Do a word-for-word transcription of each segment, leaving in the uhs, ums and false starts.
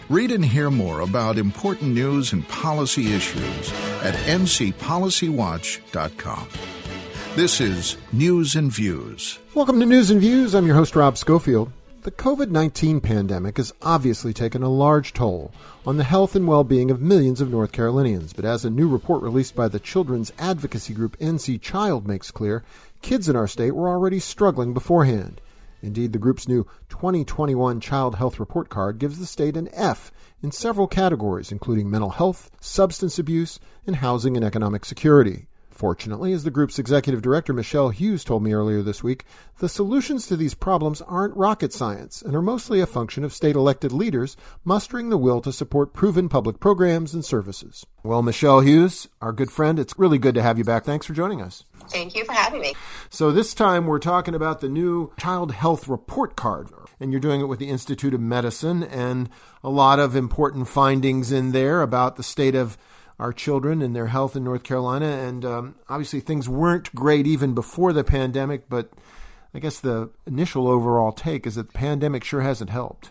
Read and hear more about important news and policy issues at n c policy watch dot com. This is News and Views. Welcome to News and Views. I'm your host, Rob Schofield. The covid nineteen pandemic has obviously taken a large toll on the health and well-being of millions of North Carolinians. But as a new report released by the children's advocacy group N C Child makes clear, kids in our state were already struggling beforehand. Indeed, the group's new twenty twenty-one Child Health Report Card gives the state an F in several categories, including mental health, substance abuse, and housing and economic security. Fortunately, as the group's executive director, Michelle Hughes, told me earlier this week, the solutions to these problems aren't rocket science and are mostly a function of state-elected leaders mustering the will to support proven public programs and services. Well, Michelle Hughes, our good friend, it's really good to have you back. Thanks for joining us. Thank you for having me. So this time we're talking about the new Child Health Report Card, and you're doing it with the Institute of Medicine, and a lot of important findings in there about the state of our children and their health in North Carolina. And um, obviously things weren't great even before the pandemic, but I guess the initial overall take is that the pandemic sure hasn't helped.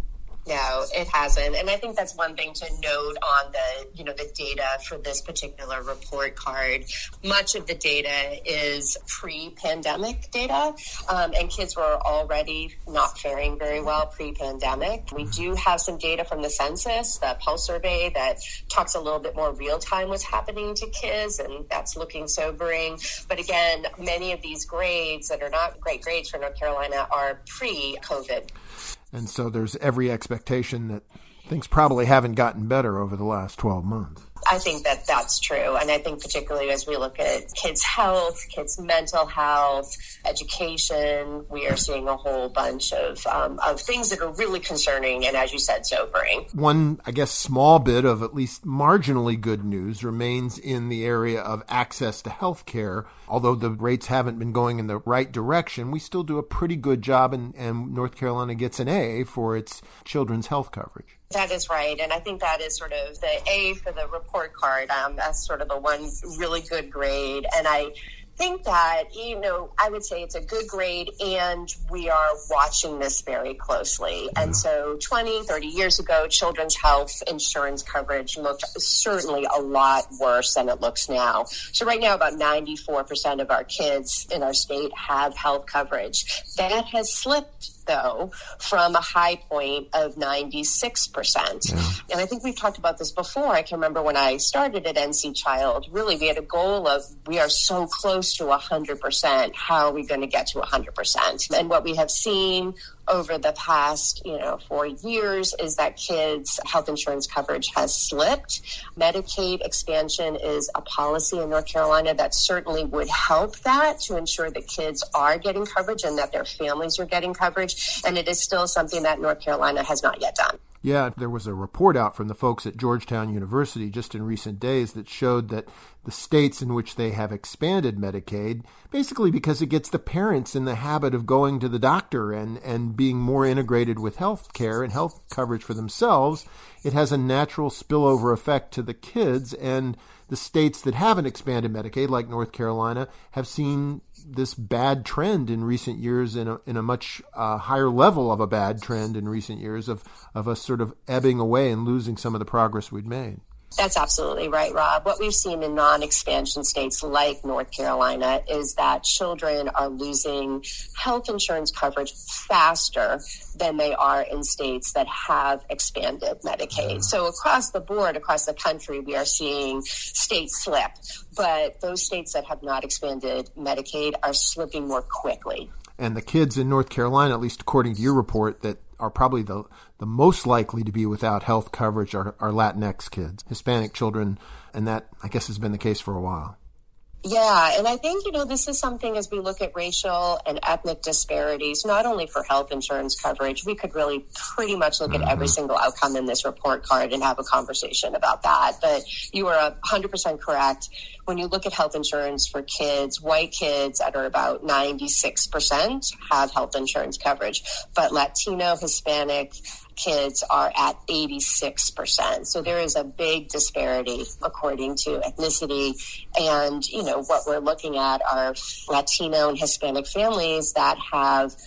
No, it hasn't. And I think that's one thing to note on the, you know, the data for this particular report card. Much of the data is pre-pandemic data, um, and kids were already not faring very well pre-pandemic. We do have some data from the census, the Pulse survey, that talks a little bit more real-time what's happening to kids, and that's looking sobering. But again, many of these grades that are not great grades for North Carolina are pre-COVID. And so there's every expectation that things probably haven't gotten better over the last twelve months. I think that that's true. And I think particularly as we look at kids' health, kids' mental health, education, we are seeing a whole bunch of um, of things that are really concerning and, as you said, sobering. One, I guess, small bit of at least marginally good news remains in the area of access to health care. Although the rates haven't been going in the right direction, we still do a pretty good job, and, and North Carolina gets an A for its children's health coverage. That is right. And I think that is sort of the A for the report card. Um, that's sort of the one really good grade. And I think that, you know, I would say it's a good grade, and we are watching this very closely. And so twenty, thirty years ago, children's health insurance coverage looked certainly a lot worse than it looks now. So right now, about ninety-four percent of our kids in our state have health coverage. That has slipped, though, from a high point of ninety-six percent. Yeah. And I think we've talked about this before. I can remember when I started at N C Child, really we had a goal of we are so close to one hundred percent. How are we going to get to one hundred percent? And what we have seen over the past, you know, four years is that kids' health insurance coverage has slipped. Medicaid expansion is a policy in North Carolina that certainly would help that, to ensure that kids are getting coverage and that their families are getting coverage. And it is still something that North Carolina has not yet done. Yeah, there was a report out from the folks at Georgetown University just in recent days that showed that the states in which they have expanded Medicaid, basically because it gets the parents in the habit of going to the doctor and, and being more integrated with health care and health coverage for themselves, it has a natural spillover effect to the kids. And the states that haven't expanded Medicaid, like North Carolina, have seen this bad trend in recent years, in a, in a much uh, higher level of a bad trend in recent years of, of us sort of ebbing away and losing some of the progress we'd made. That's absolutely right, Rob. What we've seen in non-expansion states like North Carolina is that children are losing health insurance coverage faster than they are in states that have expanded Medicaid. So across the board, across the country, we are seeing states slip. But those states that have not expanded Medicaid are slipping more quickly. And the kids in North Carolina, at least according to your report, that are probably the, the most likely to be without health coverage are, are Latinx kids, Hispanic children, and that, I guess, has been the case for a while. Yeah, and I think, you know, this is something as we look at racial and ethnic disparities, not only for health insurance coverage, we could really pretty much look mm-hmm. at every single outcome in this report card and have a conversation about that. But you are one hundred percent correct. When you look at health insurance for kids, white kids that are about ninety-six percent have health insurance coverage, but Latino, Hispanic kids are at eighty-six percent. So there is a big disparity according to ethnicity. And, you know, what we're looking at are Latino and Hispanic families that have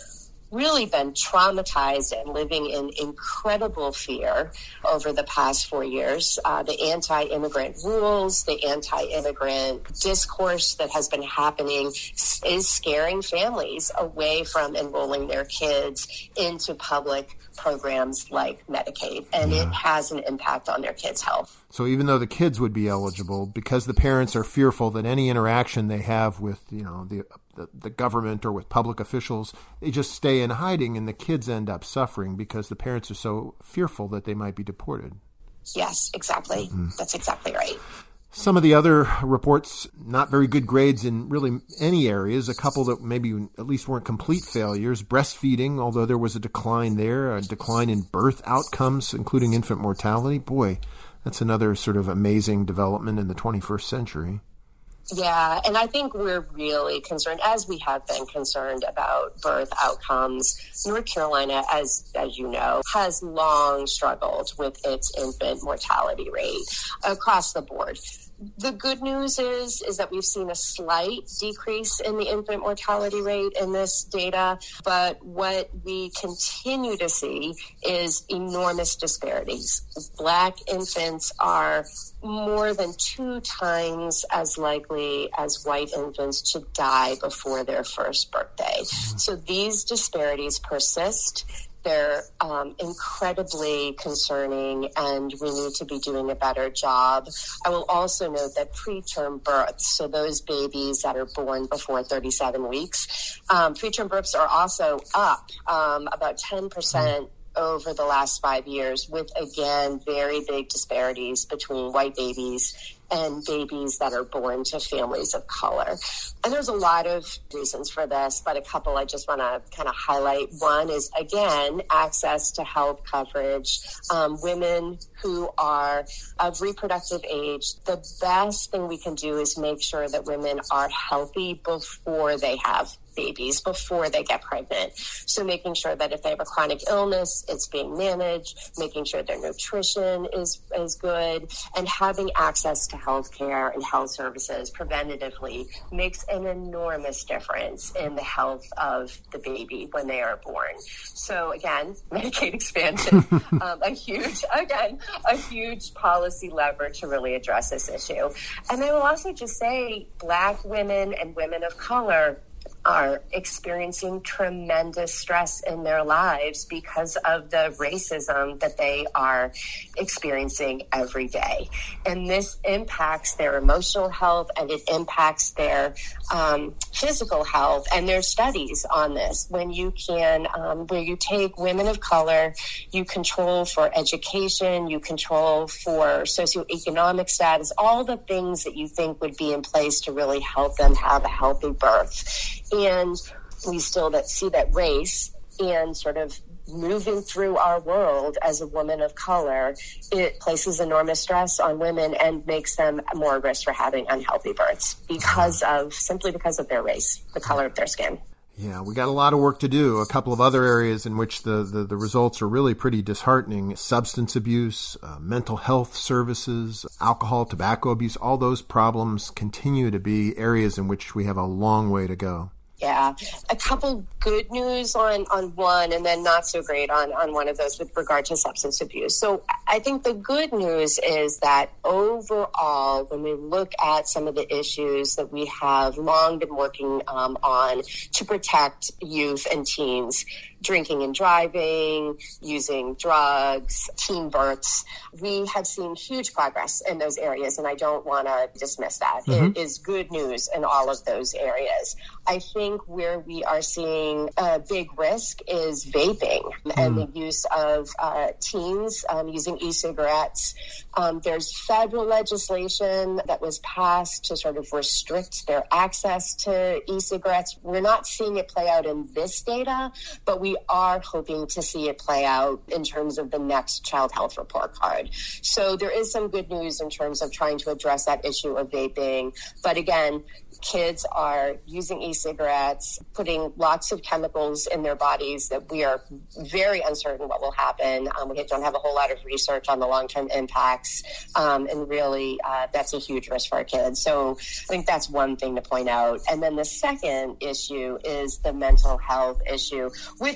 really been traumatized and living in incredible fear over the past four years. Uh, the anti-immigrant rules, the anti-immigrant discourse that has been happening is scaring families away from enrolling their kids into public programs like Medicaid, and yeah. it has an impact on their kids' health. So even though the kids would be eligible, because the parents are fearful that any interaction they have with, you know, the, the the government or with public officials, they just stay in hiding, and the kids end up suffering because the parents are so fearful that they might be deported. Yes, exactly. Mm-hmm. That's exactly right. Some of the other reports, not very good grades in really any areas, a couple that maybe at least weren't complete failures. Breastfeeding, although there was a decline there, a decline in birth outcomes, including infant mortality. Boy, that's another sort of amazing development in the twenty-first century. Yeah, and I think we're really concerned, as we have been concerned about birth outcomes. North Carolina, as as you know, has long struggled with its infant mortality rate across the board. The good news is is that we've seen a slight decrease in the infant mortality rate in this data, but what we continue to see is enormous disparities. Black infants are more than two times as likely as white infants to die before their first birthday. So these disparities persist. They're um, incredibly concerning, and we need to be doing a better job. I will also note that preterm births, so those babies that are born before thirty-seven weeks, um, preterm births are also up um, about ten percent over the last five years, with, again, very big disparities between white babies and babies that are born to families of color. And there's a lot of reasons for this, but a couple I just want to kind of highlight. One is, again, access to health coverage. Um, women who are of reproductive age, the best thing we can do is make sure that women are healthy before they have babies, before they get pregnant. So making sure that if they have a chronic illness, it's being managed, making sure their nutrition is, is good, and having access to health care and health services preventatively makes an enormous difference in the health of the baby when they are born. So again, Medicaid expansion, um, a huge, again, a huge policy lever to really address this issue. And I will also just say Black women and women of color are experiencing tremendous stress in their lives because of the racism that they are experiencing every day. And this impacts their emotional health, and it impacts their um, physical health. And there's studies on this. When you can, um, where you take women of color, you control for education, you control for socioeconomic status, all the things that you think would be in place to really help them have a healthy birth. And we still that see that race and sort of moving through our world as a woman of color, it places enormous stress on women and makes them more at risk for having unhealthy births because of, simply because of their race, the color of their skin. Yeah, we got a lot of work to do. A couple of other areas in which the, the, the results are really pretty disheartening: substance abuse, uh, mental health services, alcohol, tobacco abuse. All those problems continue to be areas in which we have a long way to go. Yeah, a couple good news on, on one, and then not so great on, on one of those with regard to substance abuse. So I think the good news is that overall, when we look at some of the issues that we have long been working um, on to protect youth and teens, drinking and driving, using drugs, teen births, we have seen huge progress in those areas, and I don't want to dismiss that. Mm-hmm. It is good news in all of those areas. I think where we are seeing a big risk is vaping mm. and the use of uh, teens um, using e-cigarettes. Um, there's federal legislation that was passed to sort of restrict their access to e-cigarettes. We're not seeing it play out in this data, but we are hoping to see it play out in terms of the next child health report card. So there is some good news in terms of trying to address that issue of vaping. But again, kids are using e-cigarettes, putting lots of chemicals in their bodies that we are very uncertain what will happen. Um, we don't have a whole lot of research on the long-term impacts, um, and really uh, that's a huge risk for our kids. So I think that's one thing to point out. And then the second issue is the mental health issue, which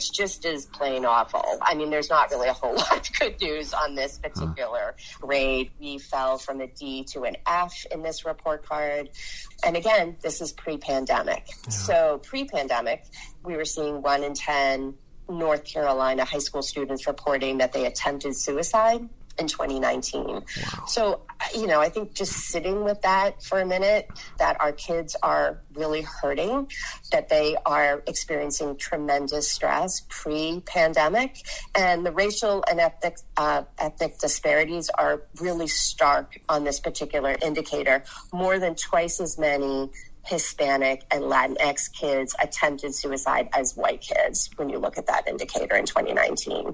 which just is plain awful. I mean, there's not really a whole lot of good news on this particular huh. grade. We fell from a D to an F in this report card. And again, this is pre-pandemic. Yeah. So pre-pandemic, we were seeing one in ten North Carolina high school students reporting that they attempted suicide in twenty nineteen. Wow. So, you know, I think just sitting with that for a minute, that our kids are really hurting, that they are experiencing tremendous stress pre-pandemic, and the racial and ethnic, uh, ethnic disparities are really stark on this particular indicator. More than twice as many Hispanic and Latinx kids attempted suicide as white kids when you look at that indicator in twenty nineteen.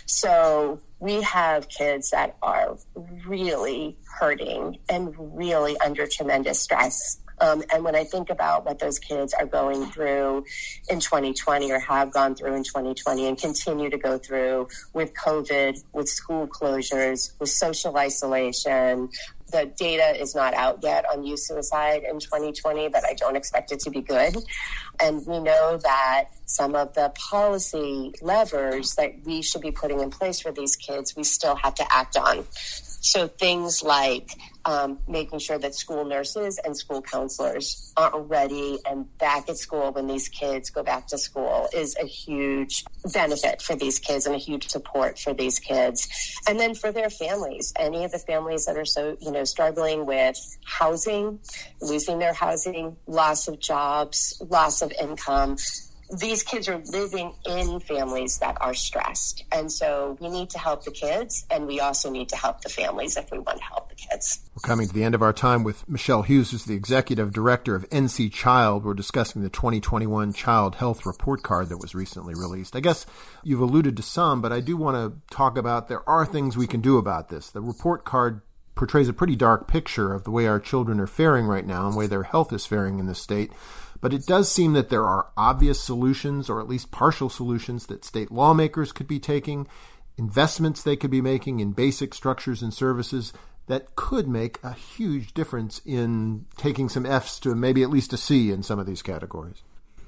So we have kids that are really hurting and really under tremendous stress. Um, and when I think about what those kids are going through in twenty twenty or have gone through in twenty twenty and continue to go through with COVID, with school closures, with social isolation, the data is not out yet on youth suicide in twenty twenty, but I don't expect it to be good. And we know that some of the policy levers that we should be putting in place for these kids, we still have to act on. So things like um, making sure that school nurses and school counselors are ready and back at school when these kids go back to school is a huge benefit for these kids and a huge support for these kids. And then for their families, any of the families that are so, you know, struggling with housing, losing their housing, loss of jobs, loss of income. These kids are living in families that are stressed. And so we need to help the kids, and we also need to help the families if we want to help the kids. We're coming to the end of our time with Michelle Hughes, who's the Executive Director of N C Child. We're discussing the twenty twenty-one Child Health Report Card that was recently released. I guess you've alluded to some, but I do want to talk about there are things we can do about this. The report card portrays a pretty dark picture of the way our children are faring right now and the way their health is faring in this state. But it does seem that there are obvious solutions, or at least partial solutions, that state lawmakers could be taking, investments they could be making in basic structures and services that could make a huge difference in taking some F's to maybe at least a C in some of these categories.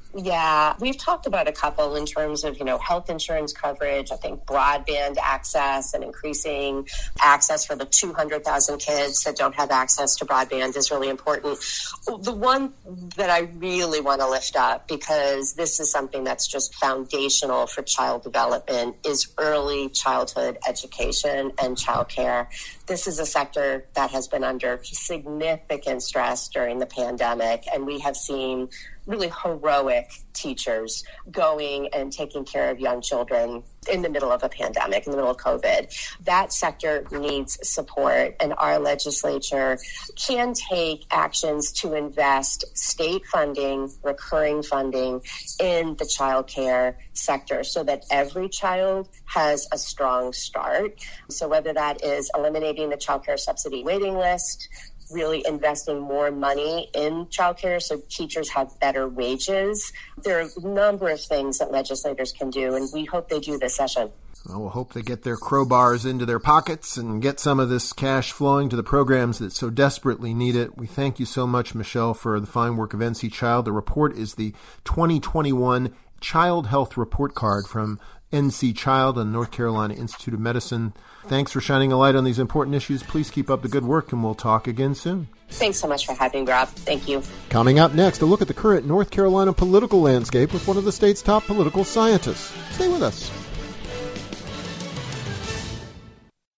Yeah, we've talked about a couple in terms of, you know, health insurance coverage. I think broadband access and increasing access for the two hundred thousand kids that don't have access to broadband is really important. The one that I really want to lift up, because this is something that's just foundational for child development, is early childhood education and childcare. This is a sector that has been under significant stress during the pandemic, and we have seen really heroic teachers going and taking care of young children in the middle of a pandemic, in the middle of COVID. That sector needs support, and our legislature can take actions to invest state funding, recurring funding in the child care sector so that every child has a strong start. So whether that is eliminating the child care subsidy waiting list, really investing more money in childcare so teachers have better wages. There are a number of things that legislators can do, and we hope they do this session. Well, we'll hope they get their crowbars into their pockets and get some of this cash flowing to the programs that so desperately need it. We thank you so much, Michelle, for the fine work of N C Child. The report is the twenty twenty-one Child Health Report Card from N C Child and North Carolina Institute of Medicine. Thanks for shining a light on these important issues. Please keep up the good work, and we'll talk again soon. Thanks so much for having me, Rob. Thank you. Coming up next, a look at the current North Carolina political landscape with one of the state's top political scientists. Stay with us.